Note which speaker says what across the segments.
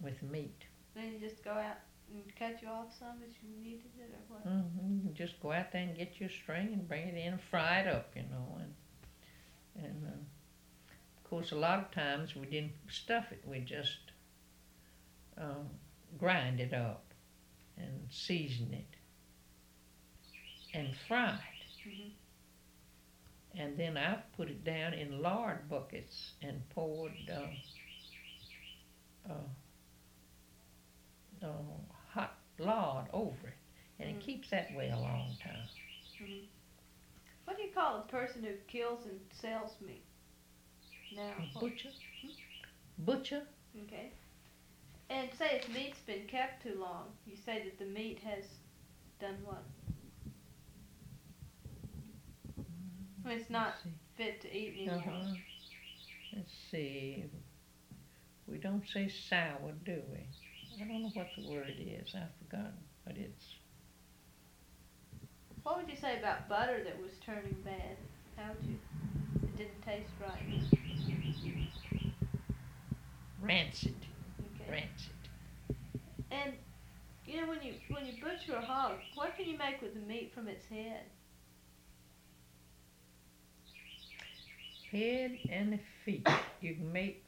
Speaker 1: with the meat.
Speaker 2: Then you just go out and cut you off some if you needed it or what?
Speaker 1: You just go out there and get your string and bring it in and fry it up, and of course a lot of times we didn't stuff it. We just grind it up and season it and fry it.
Speaker 2: Mhm.
Speaker 1: And then I put it down in lard buckets and poured uh, hot lard over it, and it keeps that way a long time.
Speaker 2: Mhm. What do you call a person who kills and sells meat? Now.
Speaker 1: A butcher. Butcher.
Speaker 2: Okay. And say if meat's been kept too long, you say that the meat has done what? When it's not fit to eat anymore.
Speaker 1: Let's see. We don't say sour, do we? I don't know what the word is. I've forgotten, but it's.
Speaker 2: What would you say about butter that was turning bad? How would you? It didn't taste right.
Speaker 1: Rancid.
Speaker 2: Okay.
Speaker 1: Rancid.
Speaker 2: And you know when you butcher a hog, what can you make with the meat from its head?
Speaker 1: Head and the feet. You can make.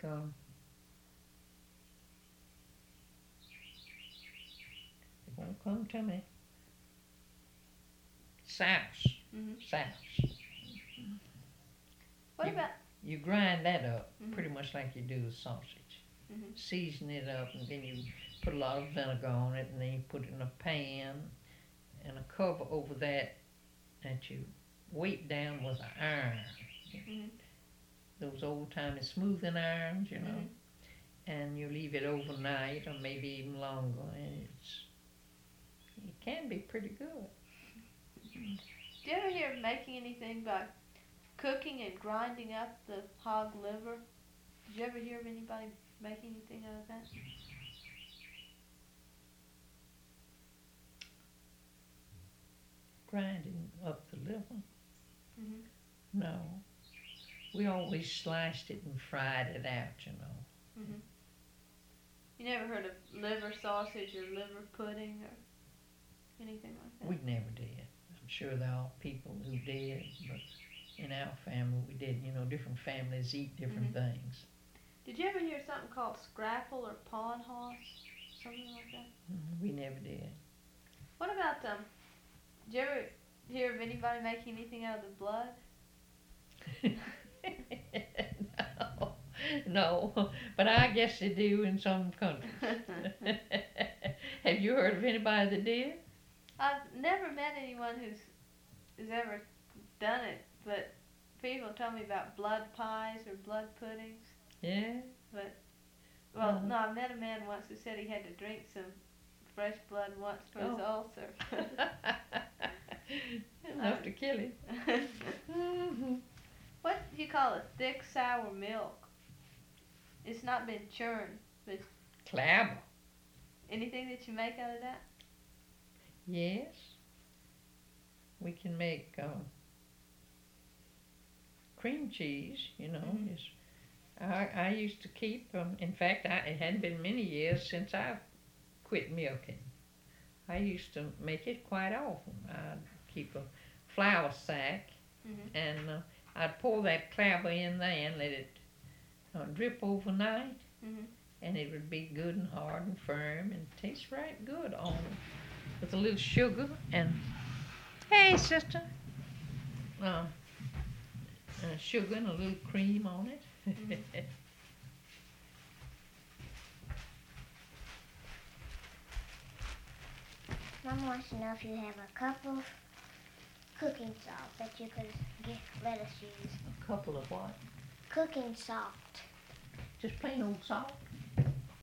Speaker 1: It won't come to me. Souse.
Speaker 2: Mhm.
Speaker 1: Souse.
Speaker 2: What about?
Speaker 1: You grind that up
Speaker 2: Mhm.
Speaker 1: pretty much like you do the sausage.
Speaker 2: Mhm.
Speaker 1: Season it up, and then you put a lot of vinegar on it, and then you put it in a pan and a cover over that you weight down with an iron.
Speaker 2: Mhm.
Speaker 1: Those old timey smoothing irons,
Speaker 2: Mhm.
Speaker 1: and you leave it overnight or maybe even longer, and it can be pretty good.
Speaker 2: Do you ever hear of making anything by cooking and grinding up the hog liver? Did you ever hear of anybody making anything out of that?
Speaker 1: Grinding up the liver?
Speaker 2: Mhm.
Speaker 1: No. We always sliced it and fried it out.
Speaker 2: Mhm. You never heard of liver sausage or liver pudding or anything like that?
Speaker 1: We never did. I'm sure there are people who did, but in our family we did. Different families eat different things.
Speaker 2: Did you ever hear something called scrapple or pawn hoss? Something like that?
Speaker 1: We never did.
Speaker 2: What about did you ever hear of anybody making anything out of the blood?
Speaker 1: No, but I guess they do in some countries. Have you heard of anybody that did?
Speaker 2: I've never met anyone who's ever done it, but people told me about blood pies or blood puddings.
Speaker 1: Yeah.
Speaker 2: But no, I met a man once who said he had to drink some fresh blood once for his ulcer.
Speaker 1: Enough to kill him.
Speaker 2: What do you call a thick sour milk? It's not been churned, but
Speaker 1: Clabber.
Speaker 2: anything that you make out of that?
Speaker 1: Yes. We can make cream cheese, I used to keep, in fact, it hadn't been many years since I quit milking. I used to make it quite often. I'd keep a flour sack, and I'd pour that clabber in there and let it drip overnight, and it would be good and hard and firm and taste right good on with a little sugar and, hey sister, sugar and a little cream on it.
Speaker 3: Mom wants to know if you have a cup of cooking salt that you could let us use.
Speaker 1: A couple of what?
Speaker 3: Cooking salt.
Speaker 1: Just plain old salt?